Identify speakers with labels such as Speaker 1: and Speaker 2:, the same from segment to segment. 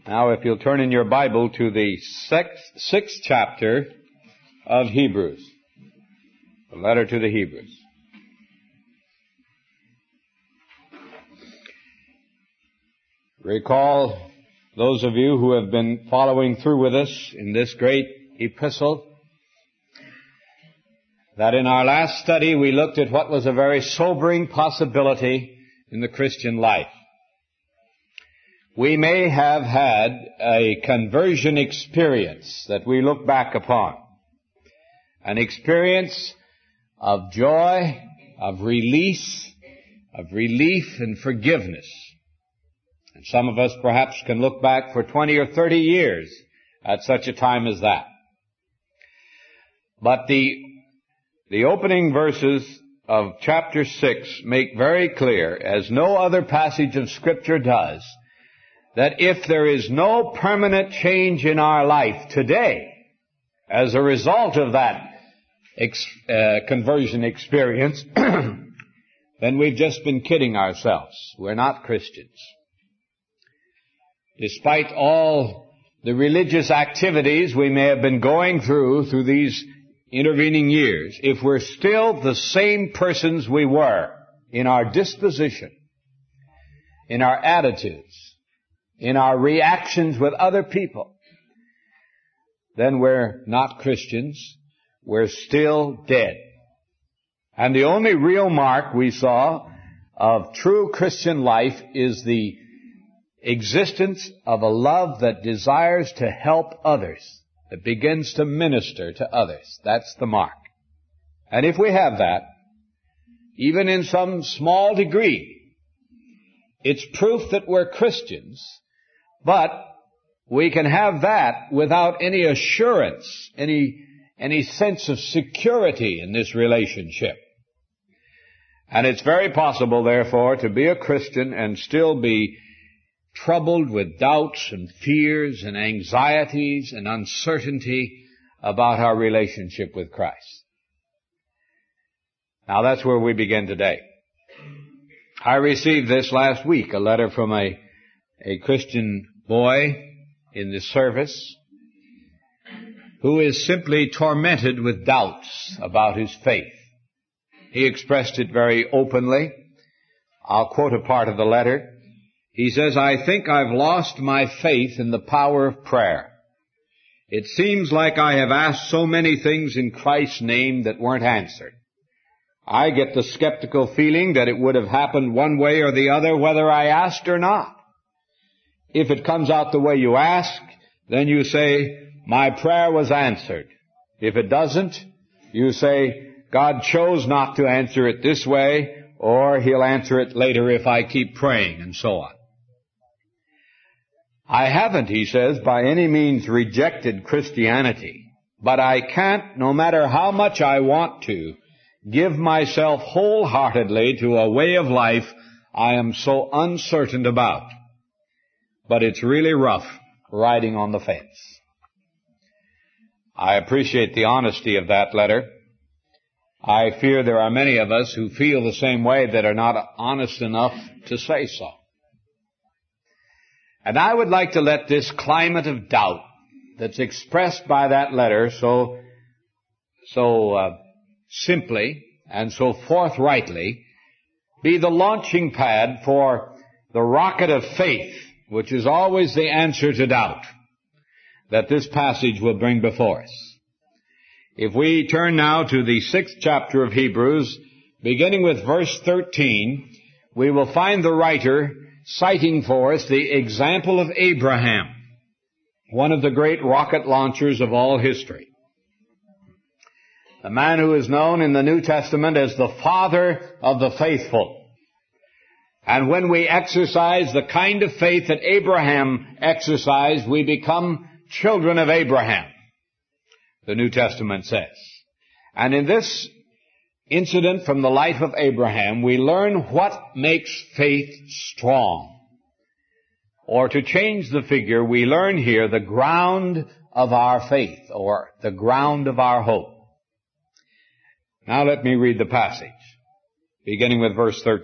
Speaker 1: Now, if you'll turn in your Bible to the sixth chapter of Hebrews, the letter to the Hebrews. Recall, those of you who have been following through with us in this great epistle, that in our last study we looked at what was a very sobering possibility in the Christian life. We may have had a conversion experience that we look back upon. An experience of joy, of release, of relief and forgiveness. And some of us perhaps can look back for 20 or 30 years at such a time as that. But the opening verses of chapter 6 make very clear, as no other passage of Scripture does, that if there is no permanent change in our life today as a result of that conversion experience, then we've just been kidding ourselves. We're not Christians. Despite all the religious activities we may have been going through these intervening years, if we're still the same persons we were in our disposition, in our attitudes, in our reactions with other people, then we're not Christians. We're still dead. And the only real mark we saw of true Christian life is the existence of a love that desires to help others, that begins to minister to others. That's the mark. And if we have that, even in some small degree, it's proof that we're Christians. But we can have that without any assurance, any sense of security in this relationship. And it's very possible, therefore, to be a Christian and still be troubled with doubts and fears and anxieties and uncertainty about our relationship with Christ. Now that's where we begin today. I received this last week, a letter from a Christian boy in the service who is simply tormented with doubts about his faith. He expressed it very openly. I'll quote a part of the letter. He says, "I think I've lost my faith in the power of prayer. It seems like I have asked so many things in Christ's name that weren't answered. I get the skeptical feeling that it would have happened one way or the other whether I asked or not. If it comes out the way you ask, then you say, my prayer was answered. If it doesn't, you say, God chose not to answer it this way, or He'll answer it later if I keep praying," and so on. I haven't, he says, by any means rejected Christianity, but I can't, no matter how much I want to, give myself wholeheartedly to a way of life I am so uncertain about. But it's really rough riding on the fence. I appreciate the honesty of that letter. I fear there are many of us who feel the same way that are not honest enough to say so. And I would like to let this climate of doubt that's expressed by that letter so simply and so forthrightly be the launching pad for the rocket of faith, which is always the answer to doubt, that this passage will bring before us. If we turn now to the 6th chapter of Hebrews, beginning with verse 13, we will find the writer citing for us the example of Abraham, one of the great rocket launchers of all history. The man who is known in the New Testament as the father of the faithful. And when we exercise the kind of faith that Abraham exercised, we become children of Abraham, the New Testament says. And in this incident from the life of Abraham, we learn what makes faith strong. Or to change the figure, we learn here the ground of our faith, or the ground of our hope. Now let me read the passage, beginning with verse 13.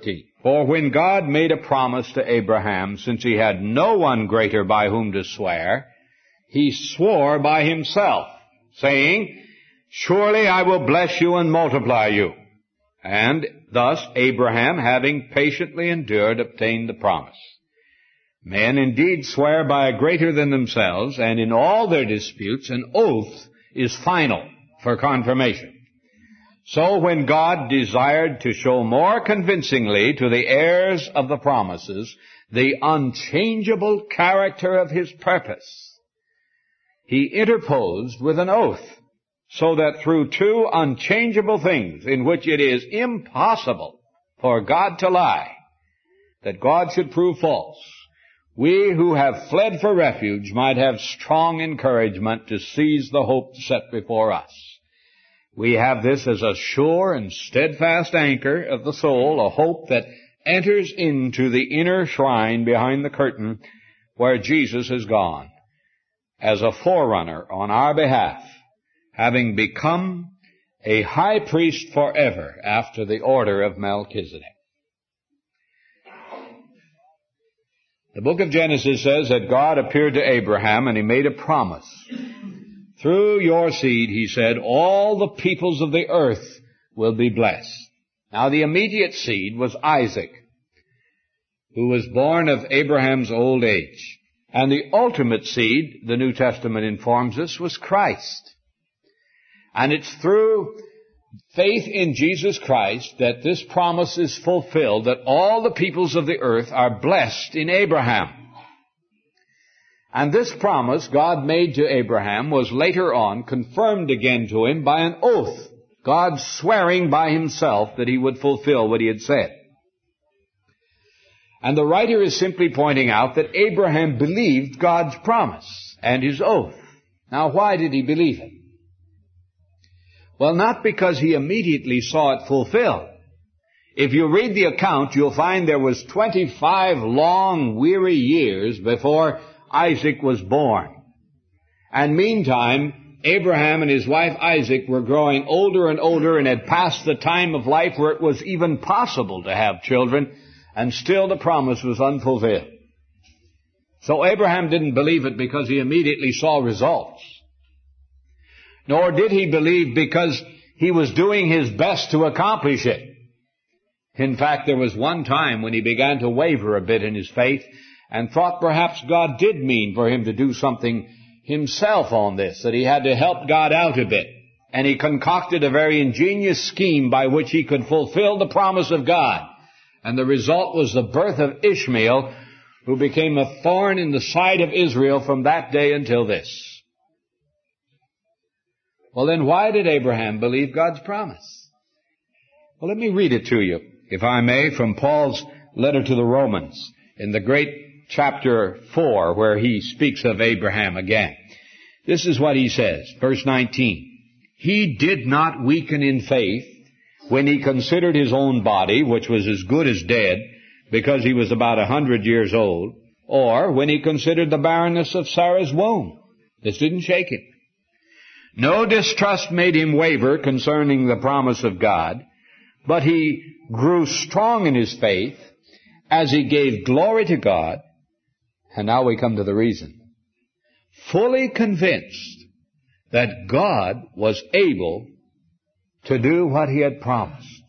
Speaker 1: For when God made a promise to Abraham, since he had no one greater by whom to swear, he swore by himself, saying, Surely I will bless you and multiply you. And thus Abraham, having patiently endured, obtained the promise. Men indeed swear by a greater than themselves, and in all their disputes an oath is final for confirmation. So when God desired to show more convincingly to the heirs of the promises the unchangeable character of his purpose, he interposed with an oath, so that through two unchangeable things in which it is impossible for God to lie, that God should prove false, we who have fled for refuge might have strong encouragement to seize the hope set before us. We have this as a sure and steadfast anchor of the soul, a hope that enters into the inner shrine behind the curtain where Jesus has gone, as a forerunner on our behalf, having become a high priest forever after the order of Melchizedek. The book of Genesis says that God appeared to Abraham and he made a promise. Through your seed, he said, all the peoples of the earth will be blessed. Now the immediate seed was Isaac, who was born of Abraham's old age. And the ultimate seed, the New Testament informs us, was Christ. And it's through faith in Jesus Christ that this promise is fulfilled, that all the peoples of the earth are blessed in Abraham. And this promise God made to Abraham was later on confirmed again to him by an oath, God swearing by himself that he would fulfill what he had said. And the writer is simply pointing out that Abraham believed God's promise and his oath. Now, why did he believe it? Well, not because he immediately saw it fulfilled. If you read the account, you'll find there was 25 long, weary years before Isaac was born. And meantime, Abraham and his wife Isaac were growing older and older and had passed the time of life where it was even possible to have children, and still the promise was unfulfilled. So Abraham didn't believe it because he immediately saw results. Nor did he believe because he was doing his best to accomplish it. In fact, there was one time when he began to waver a bit in his faith and thought perhaps God did mean for him to do something himself on this, that he had to help God out a bit. And he concocted a very ingenious scheme by which he could fulfill the promise of God. And the result was the birth of Ishmael, who became a thorn in the side of Israel from that day until this. Well, then why did Abraham believe God's promise? Well, let me read it to you, if I may, from Paul's letter to the Romans, in the great chapter 4, where he speaks of Abraham again. This is what he says, verse 19. He did not weaken in faith when he considered his own body, which was as good as dead, because he was about 100 years old, or when he considered the barrenness of Sarah's womb. This didn't shake him. No distrust made him waver concerning the promise of God, but he grew strong in his faith as he gave glory to God. And now we come to the reason. Fully convinced that God was able to do what he had promised.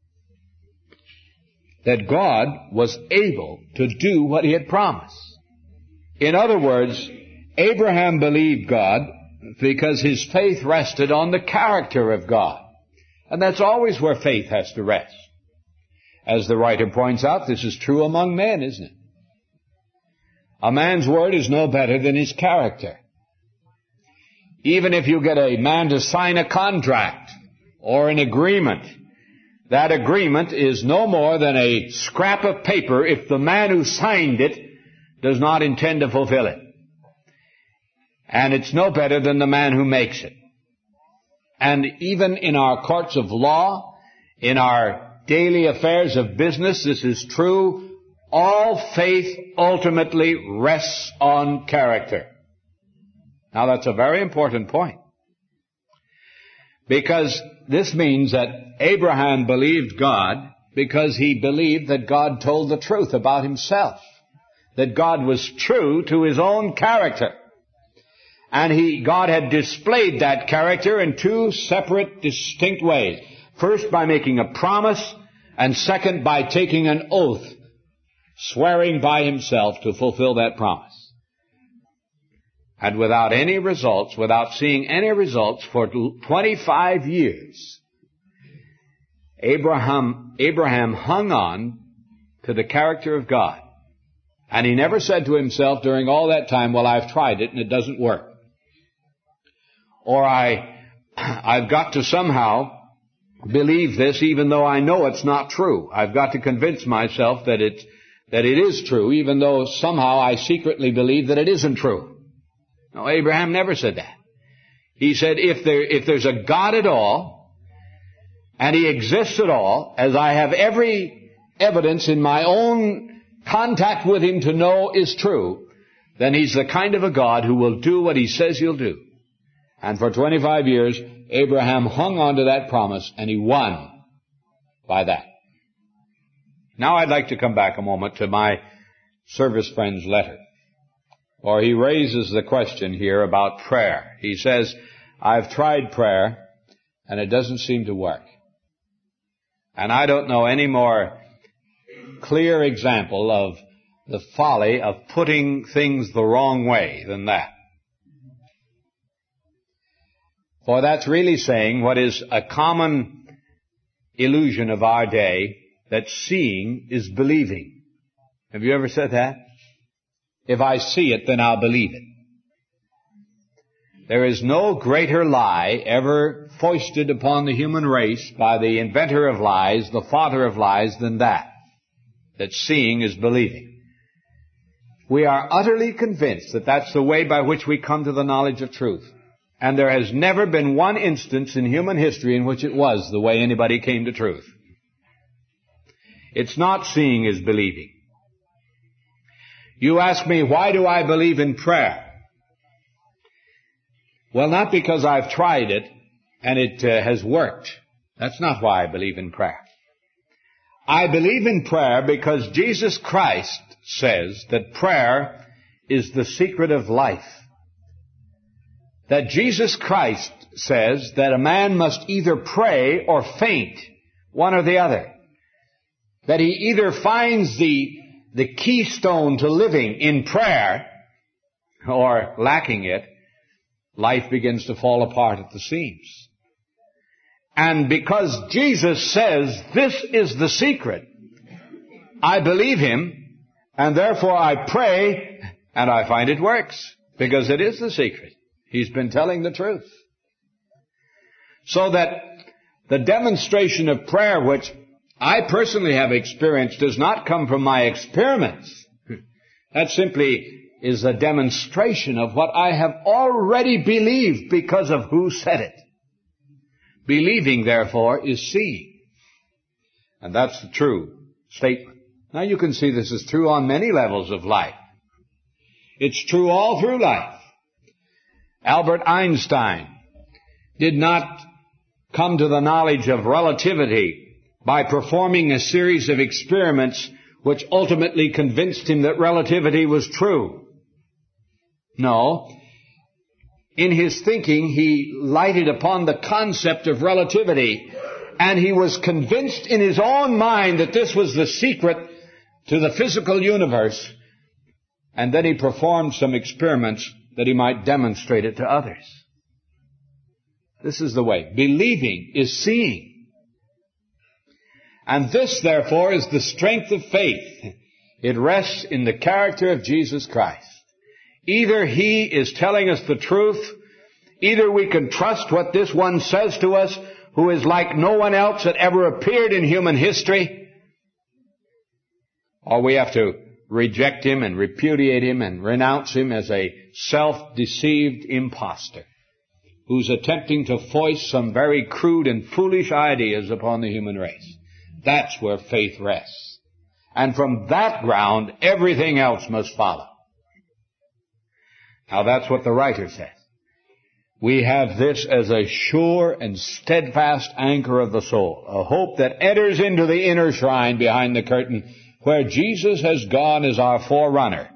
Speaker 1: That God was able to do what he had promised. In other words, Abraham believed God because his faith rested on the character of God. And that's always where faith has to rest. As the writer points out, this is true among men, isn't it? A man's word is no better than his character. Even if you get a man to sign a contract or an agreement, that agreement is no more than a scrap of paper if the man who signed it does not intend to fulfill it. And it's no better than the man who makes it. And even in our courts of law, in our daily affairs of business, this is true. All faith ultimately rests on character. Now that's a very important point. Because this means that Abraham believed God because he believed that God told the truth about himself, that God was true to his own character. And God had displayed that character in two separate, distinct ways. First, by making a promise, and second, by taking an oath, swearing by himself to fulfill that promise. And without any results, without seeing any results for 25 years, Abraham hung on to the character of God. And he never said to himself during all that time, well, I've tried it and it doesn't work. Or I've got to somehow believe this even though I know it's not true. I've got to convince myself that it is true even though somehow I secretly believe that it isn't true. No, Abraham never said that. He said, if there's a God at all, and he exists at all, as I have every evidence in my own contact with him to know is true, then he's the kind of a God who will do what he says he'll do. And for 25 years, Abraham hung on to that promise, and he won by that. Now I'd like to come back a moment to my service friend's letter. Or he raises the question here about prayer. He says, I've tried prayer, and it doesn't seem to work. And I don't know any more clear example of the folly of putting things the wrong way than that. For that's really saying what is a common illusion of our day, that seeing is believing. Have you ever said that? If I see it, then I'll believe it. There is no greater lie ever foisted upon the human race by the inventor of lies, the father of lies, than that seeing is believing. We are utterly convinced that that's the way by which we come to the knowledge of truth. And there has never been one instance in human history in which it was the way anybody came to truth. It's not seeing is believing. You ask me, why do I believe in prayer? Well, not because I've tried it and it has worked. That's not why I believe in prayer. I believe in prayer because Jesus Christ says that prayer is the secret of life. That Jesus Christ says that a man must either pray or faint, one or the other. That he either finds the keystone to living in prayer, or lacking it, life begins to fall apart at the seams. And because Jesus says this is the secret, I believe him, and therefore I pray, and I find it works, because it is the secret. He's been telling the truth. So that the demonstration of prayer, which I personally have experienced, does not come from my experiments. That simply is a demonstration of what I have already believed because of who said it. Believing, therefore, is seeing. And that's the true statement. Now you can see this is true on many levels of life. It's true all through life. Albert Einstein did not come to the knowledge of relativity by performing a series of experiments which ultimately convinced him that relativity was true. No. In his thinking, he lighted upon the concept of relativity, and he was convinced in his own mind that this was the secret to the physical universe, and then he performed some experiments that he might demonstrate it to others. This is the way. Believing is seeing. And this, therefore, is the strength of faith. It rests in the character of Jesus Christ. Either he is telling us the truth, either we can trust what this one says to us, who is like no one else that ever appeared in human history, or we have to reject him and repudiate him and renounce him as a self-deceived impostor who's attempting to foist some very crude and foolish ideas upon the human race. That's where faith rests. And from that ground, everything else must follow. Now that's what the writer says. we have this as a sure and steadfast anchor of the soul, a hope that enters into the inner shrine behind the curtain where Jesus has gone as our forerunner.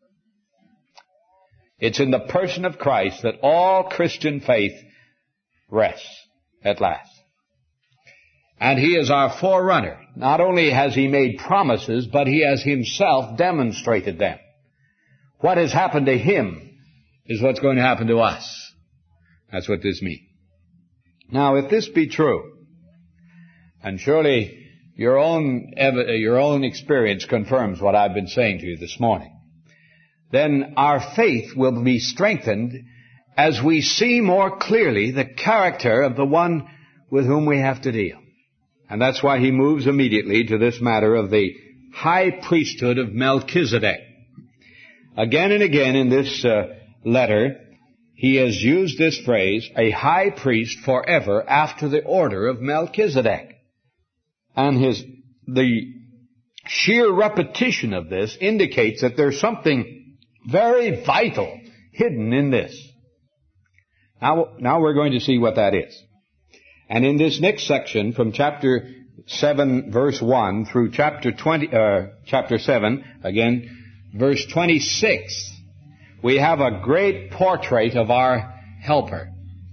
Speaker 1: It's in the person of Christ that all Christian faith rests at last. And He is our forerunner. Not only has He made promises, but He has Himself demonstrated them. What has happened to Him is what's going to happen to us. That's what this means. Now, if this be true, and surely your own experience confirms what I've been saying to you this morning, then our faith will be strengthened as we see more clearly the character of the one with whom we have to deal. And that's why he moves immediately to this matter of the high priesthood of Melchizedek. Again and again in this letter, he has used this phrase, a high priest forever after the order of Melchizedek. And the sheer repetition of this indicates that there's something very vital hidden in this. Now we're going to see what that is. And in this next section, from chapter 7, verse 1, through chapter 7, again, verse 26, we have a great portrait of our helper.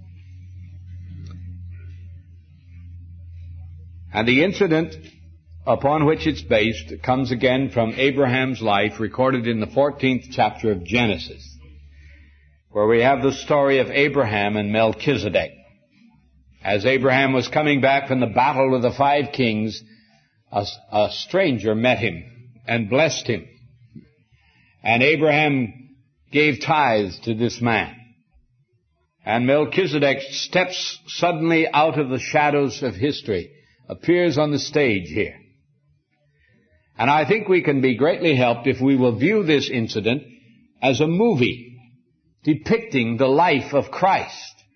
Speaker 1: And the incident upon which it's based comes again from Abraham's life, recorded in the 14th chapter of Genesis, where we have the story of Abraham and Melchizedek. As Abraham was coming back from the battle of the 5 kings, a stranger met him and blessed him. And Abraham gave tithes to this man. And Melchizedek steps suddenly out of the shadows of history, appears on the stage here. And I think we can be greatly helped if we will view this incident as a movie depicting the life of Christ.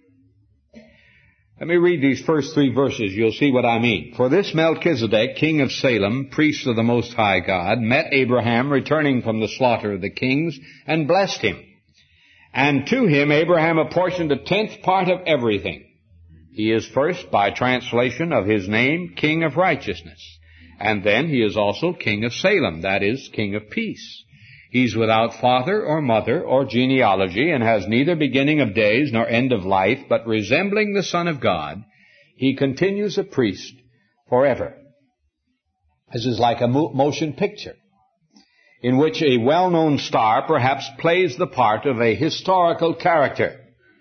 Speaker 1: Let me read these first 3 verses. You'll see what I mean. For this Melchizedek, king of Salem, priest of the Most High God, met Abraham returning from the slaughter of the kings and blessed him. And to him Abraham apportioned a 10th part of everything. He is first, by translation of his name, King of Righteousness. And then he is also King of Salem, that is, King of Peace. He's without father or mother or genealogy, and has neither beginning of days nor end of life, but resembling the Son of God, he continues a priest forever. This is like a motion picture in which a well-known star perhaps plays the part of a historical character.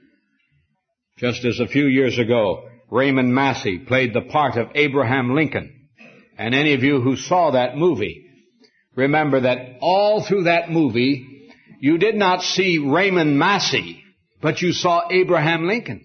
Speaker 1: Just as a few years ago, Raymond Massey played the part of Abraham Lincoln. And any of you who saw that movie, remember that all through that movie, you did not see Raymond Massey, but you saw Abraham Lincoln.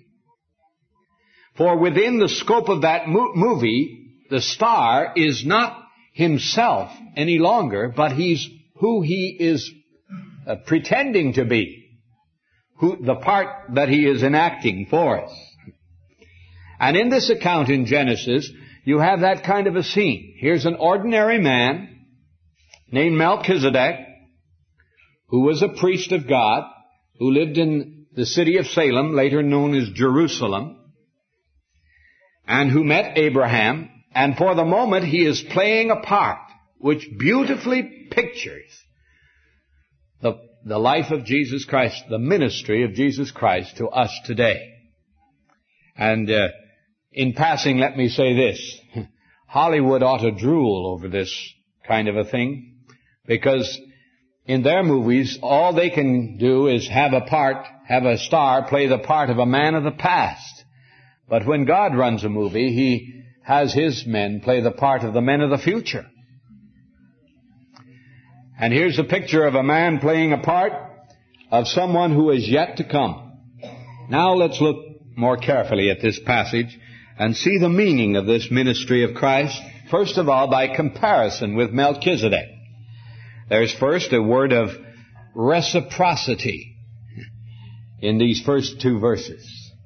Speaker 1: For within the scope of that movie, the star is not himself any longer, but he's who he is pretending to be, the part that he is enacting for us. And in this account in Genesis, you have that kind of a scene. Here's an ordinary man named Melchizedek, who was a priest of God, who lived in the city of Salem, later known as Jerusalem, and who met Abraham. And for the moment, he is playing a part which beautifully pictures the life of Jesus Christ, the ministry of Jesus Christ to us today. And in passing, let me say this. Hollywood ought to drool over this kind of a thing, because in their movies, all they can do is have a star play the part of a man of the past. But when God runs a movie, He has His men play the part of the men of the future. And here's a picture of a man playing a part of someone who is yet to come. Now let's look more carefully at this passage and see the meaning of this ministry of Christ, first of all by comparison with Melchizedek. There's first a word of reciprocity in these first 2 verses.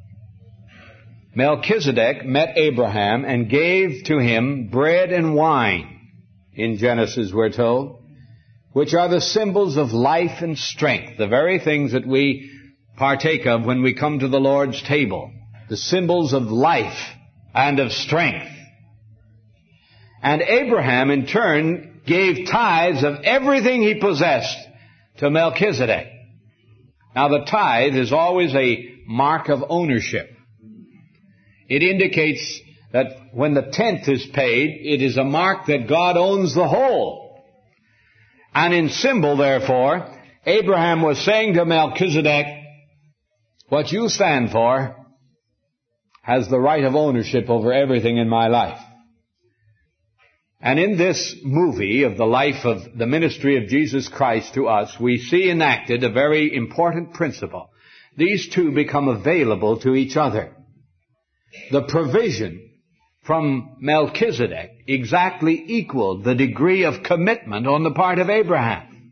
Speaker 1: Melchizedek met Abraham and gave to him bread and wine, in Genesis we're told, which are the symbols of life and strength, the very things that we partake of when we come to the Lord's table. The symbols of life and of strength. And Abraham, in turn, gave tithes of everything he possessed to Melchizedek. Now, the tithe is always a mark of ownership. It indicates that when the tenth is paid, it is a mark that God owns the whole. And in symbol, therefore, Abraham was saying to Melchizedek, what you stand for has the right of ownership over everything in my life. And in this movie of the life of the ministry of Jesus Christ to us, we see enacted a very important principle. These two become available to each other. The provision from Melchizedek exactly equaled the degree of commitment on the part of Abraham.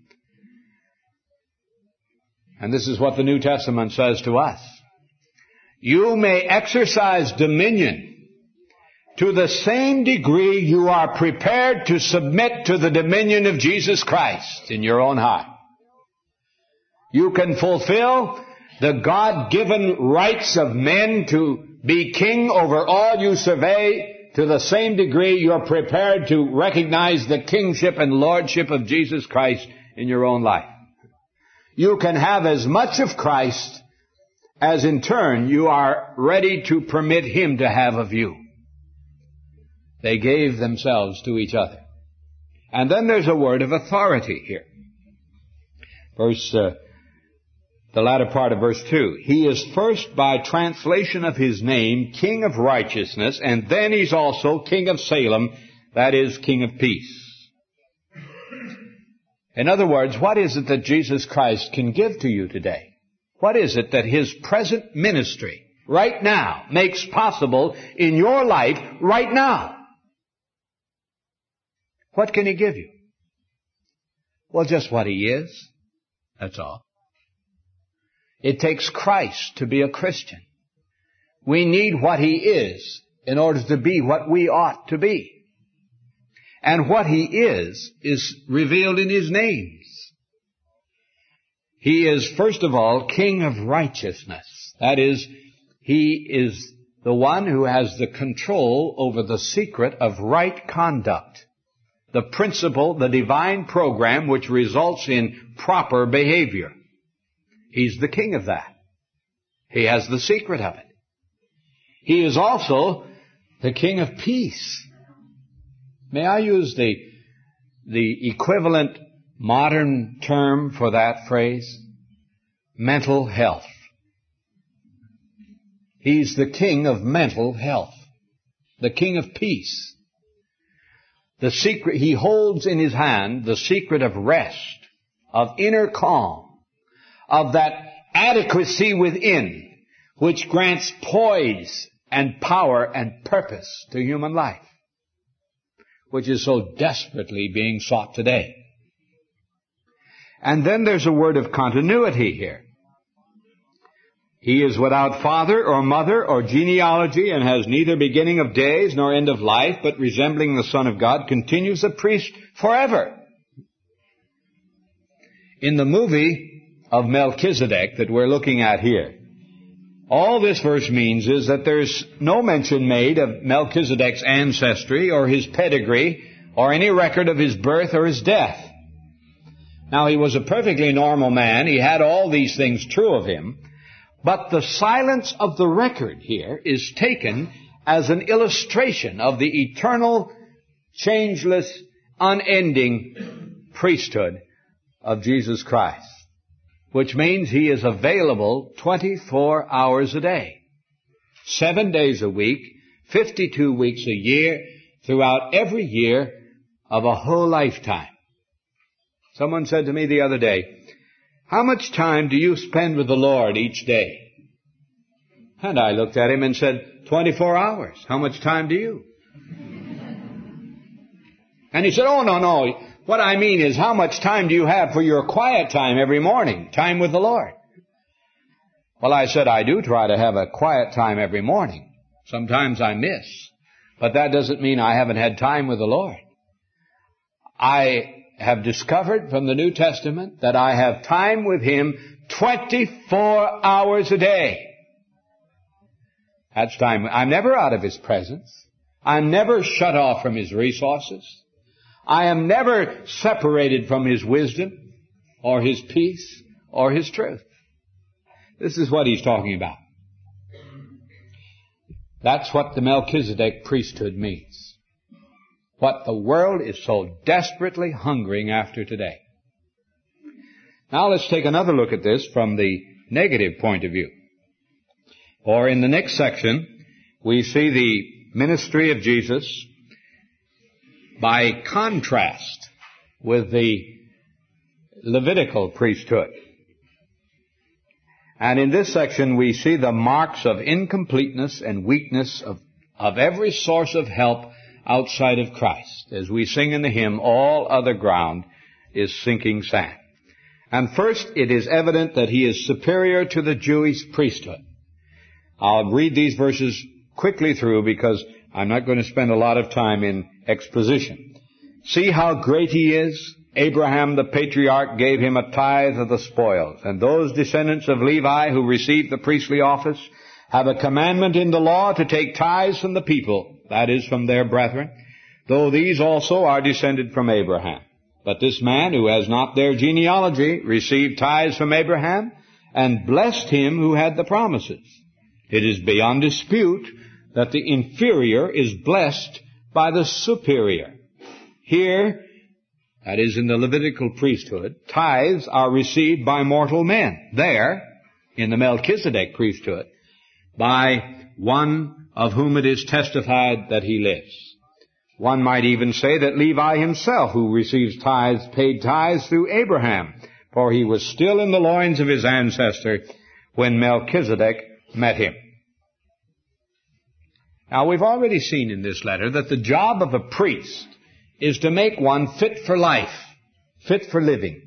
Speaker 1: And this is what the New Testament says to us. You may exercise dominion to the same degree you are prepared to submit to the dominion of Jesus Christ in your own heart. You can fulfill the God-given rights of men to be king over all you survey to the same degree you're prepared to recognize the kingship and lordship of Jesus Christ in your own life. You can have as much of Christ as in turn you are ready to permit Him to have of you. They gave themselves to each other. And then there's a word of authority here. The latter part of verse 2. He is first, by translation of his name, King of righteousness, and then he's also King of Salem, that is, King of peace. In other words, what is it that Jesus Christ can give to you today? What is it that His present ministry, right now, makes possible in your life right now? What can He give you? Well, just what He is. That's all. It takes Christ to be a Christian. We need what He is in order to be what we ought to be. And what He is revealed in His names. He is, first of all, King of righteousness. That is, He is the one who has the control over the secret of right conduct. The principle, the divine program which results in proper behavior. He's the king of that. He has the secret of it. He is also the King of peace. May I use the equivalent modern term for that phrase? Mental health. He's the King of mental health. The King of peace. The secret, He holds in His hand the secret of rest, of inner calm, of that adequacy within, which grants poise and power and purpose to human life, which is so desperately being sought today. And then there's a word of continuity here. He is without father or mother or genealogy and has neither beginning of days nor end of life, but resembling the Son of God, continues a priest forever. In the movie of Melchizedek that we're looking at here, all this verse means is that there's no mention made of Melchizedek's ancestry or his pedigree or any record of his birth or his death. Now, he was a perfectly normal man. He had all these things true of him. But the silence of the record here is taken as an illustration of the eternal, changeless, unending priesthood of Jesus Christ, which means He is available 24 hours a day, 7 days a week, 52 weeks a year, throughout every year of a whole lifetime. Someone said to me the other day, how much time do you spend with the Lord each day? And I looked at him and said, 24 hours. How much time do you? And he said, oh, no. What I mean is, how much time do you have for your quiet time every morning, time with the Lord? Well, I said, I do try to have a quiet time every morning. Sometimes I miss. But that doesn't mean I haven't had time with the Lord. I have discovered from the New Testament that I have time with Him 24 hours a day. That's time. I'm never out of His presence. I'm never shut off from His resources. I am never separated from His wisdom or His peace or His truth. This is what he's talking about. That's what the Melchizedek priesthood means. What the world is so desperately hungering after today. Now let's take another look at this from the negative point of view. Or in the next section, we see the ministry of Jesus by contrast with the Levitical priesthood. And in this section, we see the marks of incompleteness and weakness of every source of help outside of Christ. As we sing in the hymn, all other ground is sinking sand. And first, it is evident that He is superior to the Jewish priesthood. I'll read these verses quickly through because I'm not going to spend a lot of time in exposition. See how great He is. Abraham the patriarch gave Him a tithe of the spoils, and those descendants of Levi who received the priestly office have a commandment in the law to take tithes from the people, that is, from their brethren, though these also are descended from Abraham. But this man, who has not their genealogy, received tithes from Abraham, and blessed him who had the promises. It is beyond dispute that the inferior is blessed by the superior. Here, that is, in the Levitical priesthood, tithes are received by mortal men. There, in the Melchizedek priesthood, by one of whom it is testified that he lives. One might even say that Levi himself, who receives tithes, paid tithes through Abraham, for he was still in the loins of his ancestor when Melchizedek met him. Now, we've already seen in this letter that the job of a priest is to make one fit for life, fit for living.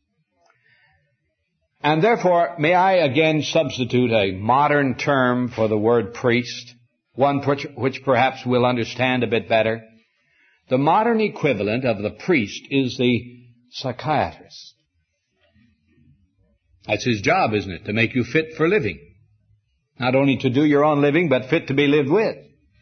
Speaker 1: And therefore, may I again substitute a modern term for the word priest, one which perhaps we'll understand a bit better. The modern equivalent of the priest is the psychiatrist. That's his job, isn't it? To make you fit for living. Not only to do your own living, but fit to be lived with.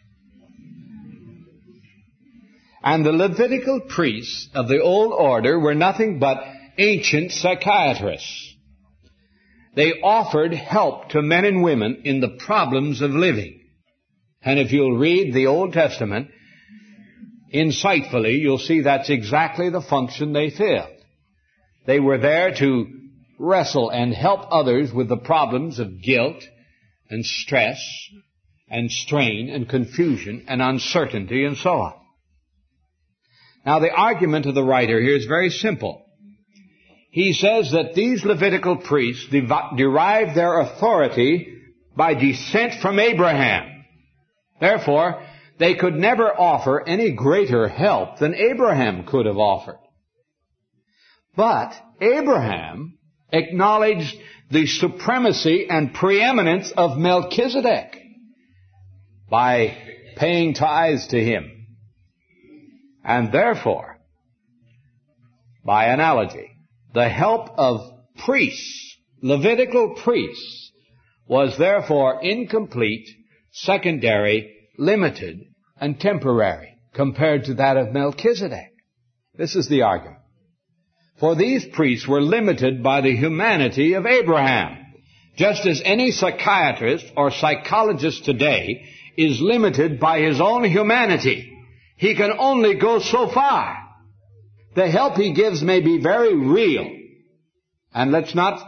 Speaker 1: And the Levitical priests of the old order were nothing but ancient psychiatrists. They offered help to men and women in the problems of living. And if you'll read the Old Testament insightfully, you'll see that's exactly the function they filled. They were there to wrestle and help others with the problems of guilt and stress and strain and confusion and uncertainty and so on. Now, the argument of the writer here is very simple. He says that these Levitical priests derived their authority by descent from Abraham. Therefore, they could never offer any greater help than Abraham could have offered. But Abraham acknowledged the supremacy and preeminence of Melchizedek by paying tithes to him. And therefore, by analogy, the help of priests, Levitical priests, was therefore incomplete, secondary, limited, and temporary compared to that of Melchizedek. This is the argument. For these priests were limited by the humanity of Abraham, just as any psychiatrist or psychologist today is limited by his own humanity. He can only go so far. The help he gives may be very real. And let's not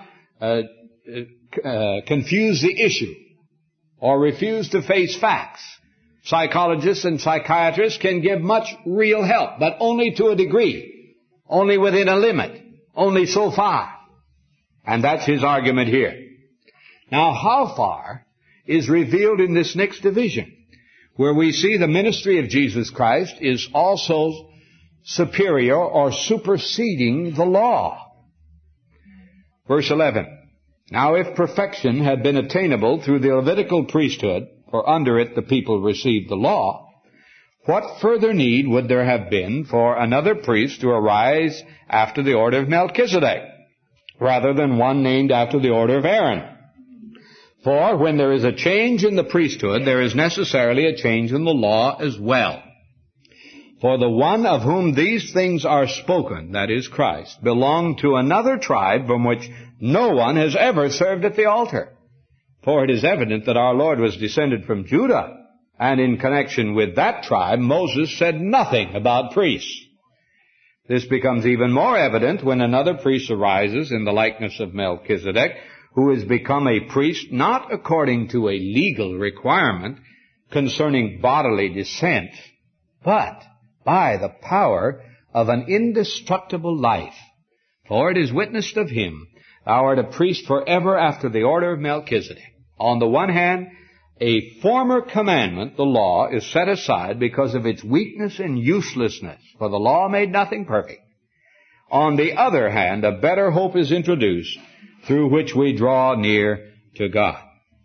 Speaker 1: confuse the issue or refuse to face facts. Psychologists and psychiatrists can give much real help, but only to a degree, only within a limit, only so far. And that's his argument here. Now, how far is revealed in this next division, where we see the ministry of Jesus Christ is also superior or superseding the law. Verse 11. Now if perfection had been attainable through the Levitical priesthood, for under it the people received the law, what further need would there have been for another priest to arise after the order of Melchizedek, rather than one named after the order of Aaron. For when there is a change in the priesthood, there is necessarily a change in the law as well. For the one of whom these things are spoken, that is Christ, belonged to another tribe from which no one has ever served at the altar. For it is evident that our Lord was descended from Judah, and in connection with that tribe, Moses said nothing about priests. This becomes even more evident when another priest arises in the likeness of Melchizedek, who has become a priest not according to a legal requirement concerning bodily descent, but by the power of an indestructible life. For it is witnessed of him, thou art a priest forever after the order of Melchizedek. On the one hand, a former commandment, the law, is set aside because of its weakness and uselessness, for the law made nothing perfect. On the other hand, a better hope is introduced, through which we draw near to God.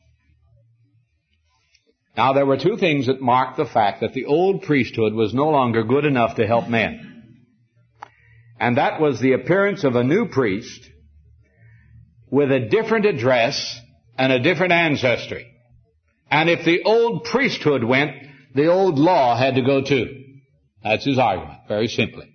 Speaker 1: Now, there were two things that marked the fact that the old priesthood was no longer good enough to help men. And that was the appearance of a new priest with a different address and a different ancestry. And if the old priesthood went, the old law had to go too. That's his argument, very simply.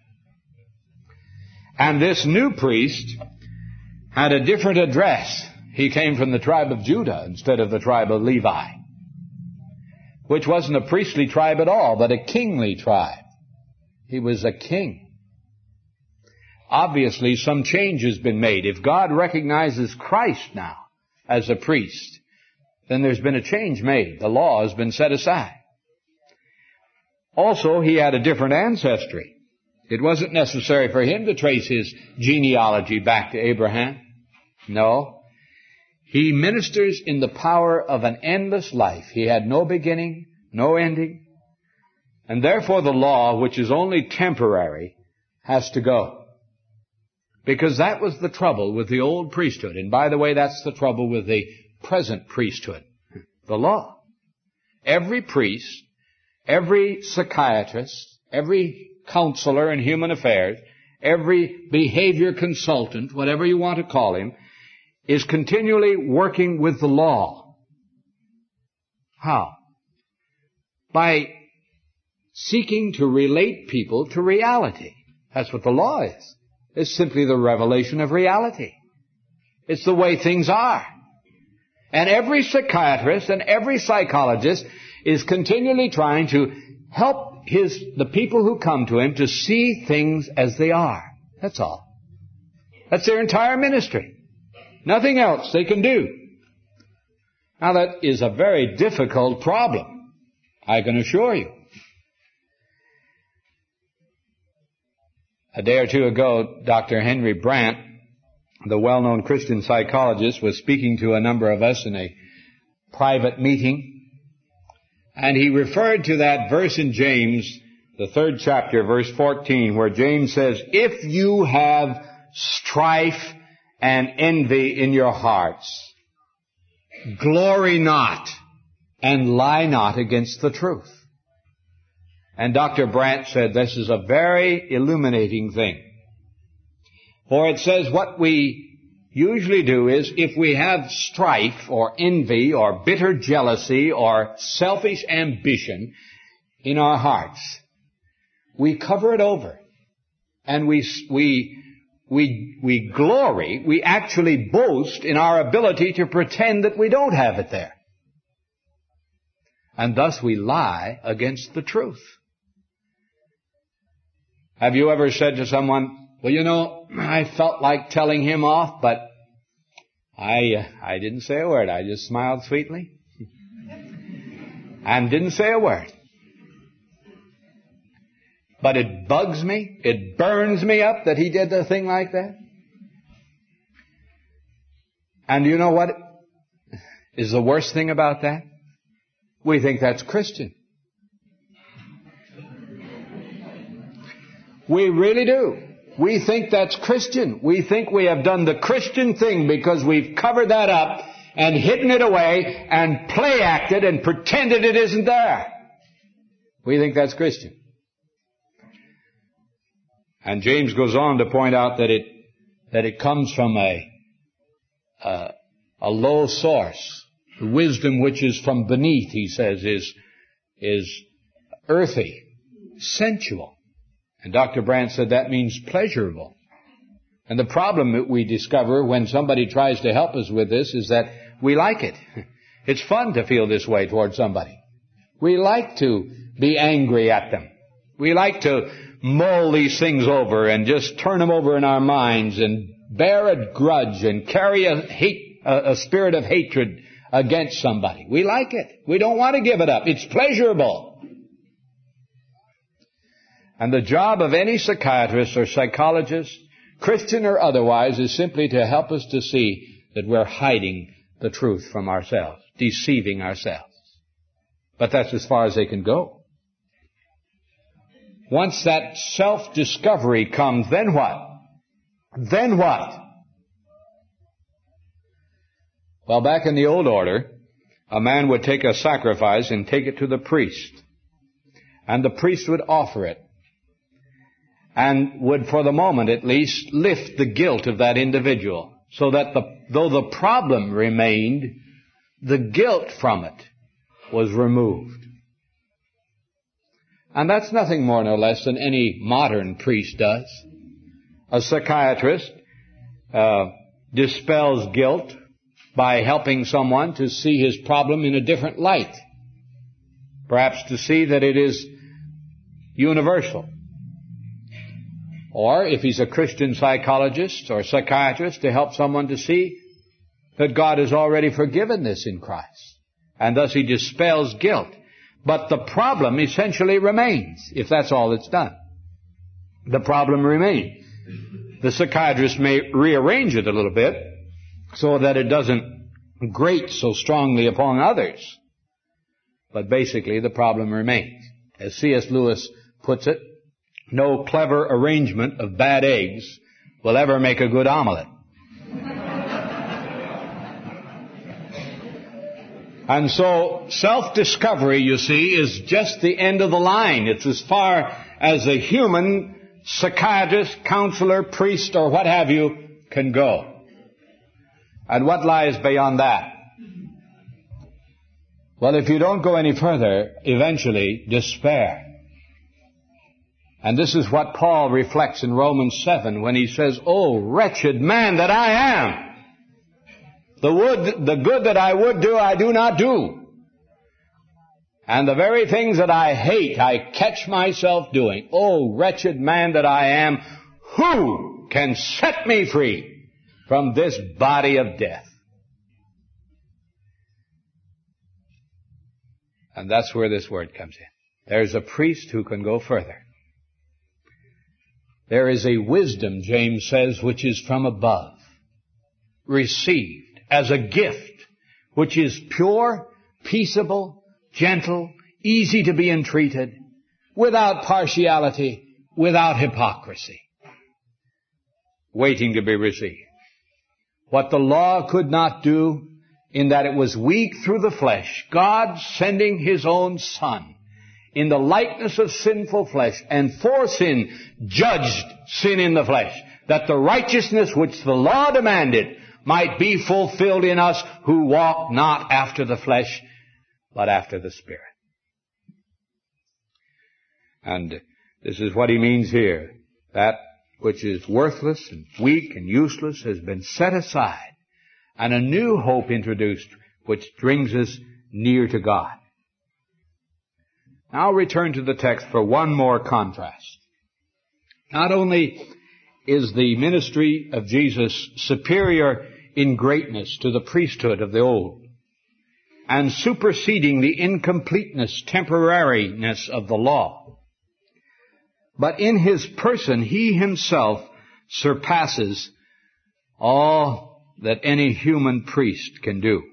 Speaker 1: And this new priest had a different address. He came from the tribe of Judah instead of the tribe of Levi, which wasn't a priestly tribe at all, but a kingly tribe. He was a king. Obviously, some change has been made. If God recognizes Christ now as a priest, then there's been a change made. The law has been set aside. Also, he had a different ancestry. It wasn't necessary for him to trace his genealogy back to Abraham. No. He ministers in the power of an endless life. He had no beginning, no ending. And therefore the law, which is only temporary, has to go. Because that was the trouble with the old priesthood. And by the way, that's the trouble with the present priesthood. The law. Every priest, every psychiatrist, every counselor in human affairs, every behavior consultant, whatever you want to call him, is continually working with the law. How? By seeking to relate people to reality. That's what the law is. It's simply the revelation of reality. It's the way things are. And every psychiatrist and every psychologist is continually trying to help the people who come to him to see things as they are. That's all. That's their entire ministry. Nothing else they can do. Now that is a very difficult problem, I can assure you. A day or two ago, Dr. Henry Brandt, the well-known Christian psychologist, was speaking to a number of us in a private meeting, and he referred to that verse in James, the 3rd chapter, verse 14, where James says, if you have strife and envy in your hearts, glory not and lie not against the truth. And Dr. Brandt said this is a very illuminating thing. For it says what we usually do is if we have strife or envy or bitter jealousy or selfish ambition in our hearts, we cover it over. And we glory, we actually boast in our ability to pretend that we don't have it there. And thus we lie against the truth. Have you ever said to someone, well, you know, I felt like telling him off, but I didn't say a word. I just smiled sweetly and didn't say a word. But it bugs me. It burns me up that he did a thing like that. And you know what is the worst thing about that? We think that's Christian. We really do. We think that's Christian. We think we have done the Christian thing because we've covered that up and hidden it away and play acted and pretended it isn't there. We think that's Christian. And James goes on to point out that that it comes from a low source. The wisdom which is from beneath, he says, is earthy, sensual. And Dr. Brandt said that means pleasurable. And the problem that we discover when somebody tries to help us with this is that we like it. It's fun to feel this way toward somebody. We like to be angry at them. We like to mull these things over and just turn them over in our minds and bear a grudge and carry a spirit of hatred against somebody. We like it. We don't want to give it up. It's pleasurable. And the job of any psychiatrist or psychologist, Christian or otherwise, is simply to help us to see that we're hiding the truth from ourselves, deceiving ourselves. But that's as far as they can go. Once that self-discovery comes, then what? Then what? Well, back in the old order, a man would take a sacrifice and take it to the priest. And the priest would offer it. And would, for the moment at least, lift the guilt of that individual. So that though the problem remained, the guilt from it was removed. And that's nothing more nor less than any modern priest does. A psychiatrist dispels guilt by helping someone to see his problem in a different light. Perhaps to see that it is universal. Or, if he's a Christian psychologist or psychiatrist, to help someone to see that God has already forgiven this in Christ. And thus he dispels guilt. But the problem essentially remains, if that's all that's done. The problem remains. The psychiatrist may rearrange it a little bit so that it doesn't grate so strongly upon others. But basically the problem remains. As C.S. Lewis puts it, no clever arrangement of bad eggs will ever make a good omelet. And so self-discovery, you see, is just the end of the line. It's as far as a human psychiatrist, counselor, priest, or what have you can go. And what lies beyond that? Well, if you don't go any further, eventually despair. And this is what Paul reflects in Romans 7 when he says, "Oh, wretched man that I am! The good that I would do, I do not do. And the very things that I hate, I catch myself doing. Oh, wretched man that I am, who can set me free from this body of death?" And that's where this word comes in. There's a priest who can go further. There is a wisdom, James says, which is from above, received as a gift, which is pure, peaceable, gentle, easy to be entreated, without partiality, without hypocrisy, waiting to be received. What the law could not do, in that it was weak through the flesh, God sending His own Son in the likeness of sinful flesh, and for sin judged sin in the flesh, that the righteousness which the law demanded might be fulfilled in us who walk not after the flesh, but after the Spirit. And this is what he means here. That which is worthless and weak and useless has been set aside, and a new hope introduced which brings us near to God. Now return to the text for one more contrast. Not only is the ministry of Jesus superior in greatness to the priesthood of the old, and superseding the incompleteness, temporariness of the law, but in His person He Himself surpasses all that any human priest can do.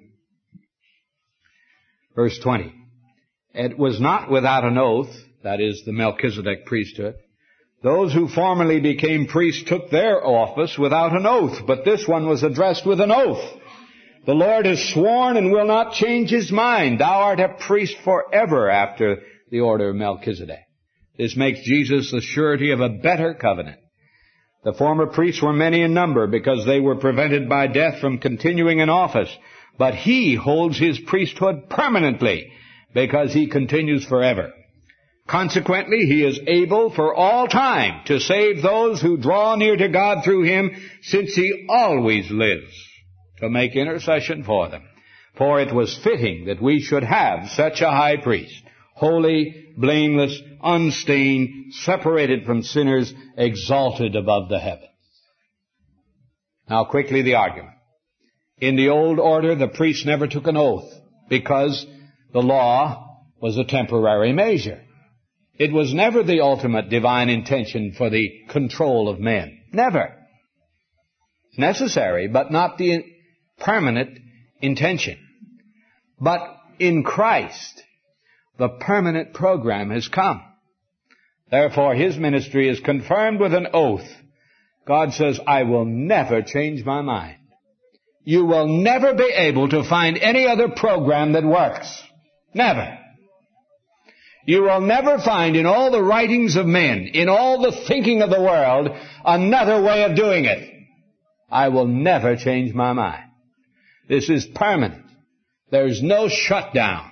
Speaker 1: Verse 20. It was not without an oath, that is, the Melchizedek priesthood. Those who formerly became priests took their office without an oath, but this one was addressed with an oath. The Lord has sworn and will not change His mind. Thou art a priest forever after the order of Melchizedek. This makes Jesus the surety of a better covenant. The former priests were many in number because they were prevented by death from continuing in office. But he holds his priesthood permanently because he continues forever. Consequently, he is able for all time to save those who draw near to God through him, since he always lives to make intercession for them. For it was fitting that we should have such a high priest, holy, blameless, unstained, separated from sinners, exalted above the heavens. Now quickly the argument. In the old order, the priests never took an oath because the law was a temporary measure. It was never the ultimate divine intention for the control of men. Never. It's necessary, but not the permanent intention. But in Christ, the permanent program has come. Therefore, his ministry is confirmed with an oath. God says, I will never change my mind. You will never be able to find any other program that works. Never. You will never find in all the writings of men, in all the thinking of the world, another way of doing it. I will never change my mind. This is permanent. There's no shutdown.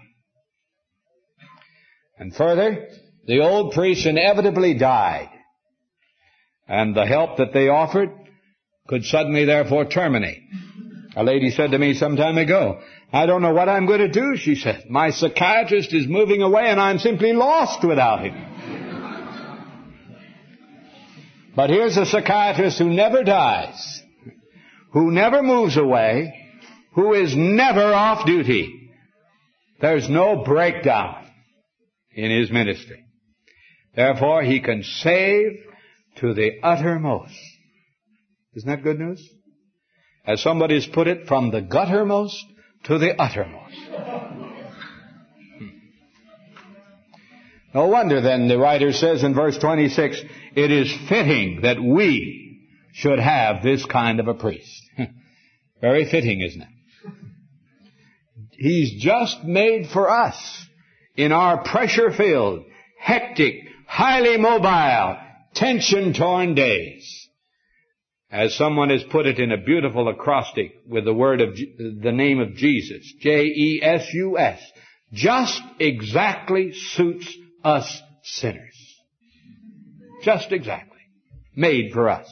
Speaker 1: And further, the old priests inevitably died, and the help that they offered could suddenly therefore terminate. A lady said to me some time ago, I don't know what I'm going to do, she said. My psychiatrist is moving away and I'm simply lost without him. But here's a psychiatrist who never dies, who never moves away, who is never off duty. There's no breakdown in his ministry. Therefore, he can save to the uttermost. Isn't that good news? As somebody's put it, from the guttermost to the uttermost. No wonder then the writer says in verse 26, it is fitting that we should have this kind of a priest. Very fitting, isn't it? He's just made for us in our pressure-filled, hectic, highly mobile, tension-torn days. As someone has put it in a beautiful acrostic with the word of the name of Jesus, J-E-S-U-S, just exactly suits us sinners. Just exactly. Made for us.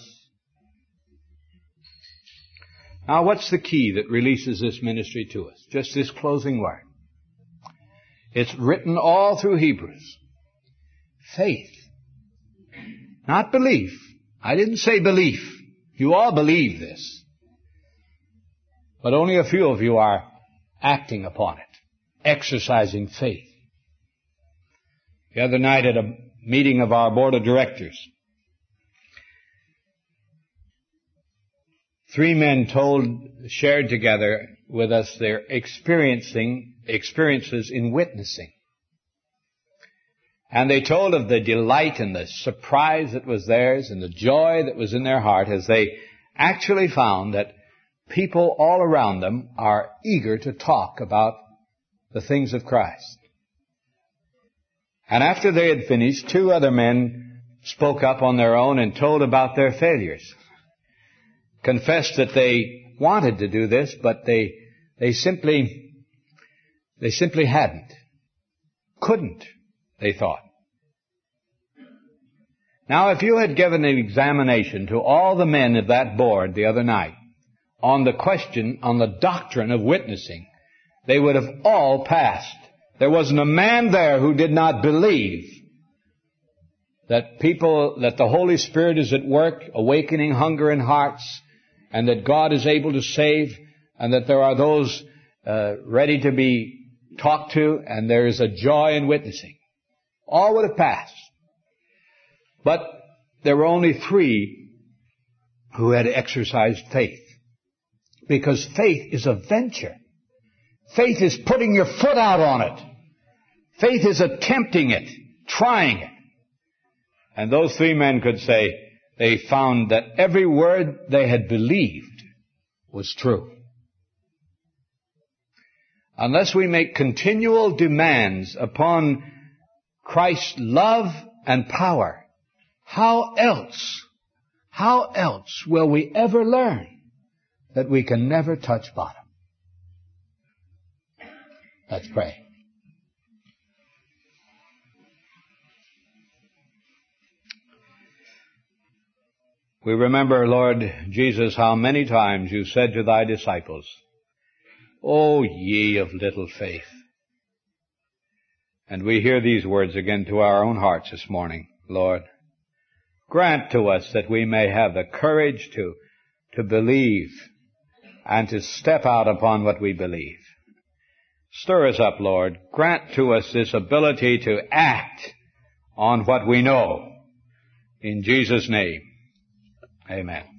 Speaker 1: Now, what's the key that releases this ministry to us? Just this closing word. It's written all through Hebrews. Faith. Not belief. I didn't say belief. You all believe this. But only a few of you are acting upon it, exercising faith. The other night at a meeting of our board of directors, 3 men shared together with us their experiences in witnessing. And they told of the delight and the surprise that was theirs and the joy that was in their heart as they actually found that people all around them are eager to talk about the things of Christ. And after they had finished, 2 other men spoke up on their own and told about their failures. Confessed that they wanted to do this, but they simply hadn't. Couldn't, they thought. Now, if you had given an examination to all the men of that board the other night on the question, on the doctrine of witnessing, they would have all passed. There wasn't a man there who did not believe that the Holy Spirit is at work, awakening hunger in hearts, and that God is able to save, and that there are those ready to be talked to, and there is a joy in witnessing. All would have passed. But there were only 3 who had exercised faith. Because faith is a venture. Faith is putting your foot out on it. Faith is attempting it, trying it. And those 3 men could say they found that every word they had believed was true. Unless we make continual demands upon Christ's love and power, how else how else will we ever learn that we can never touch bottom? Let's pray. We remember, Lord Jesus, how many times you said to thy disciples, O ye of little faith. And we hear these words again to our own hearts this morning, Lord. Grant to us that we may have the courage to believe and to step out upon what we believe. Stir us up, Lord. Grant to us this ability to act on what we know. In Jesus' name, amen.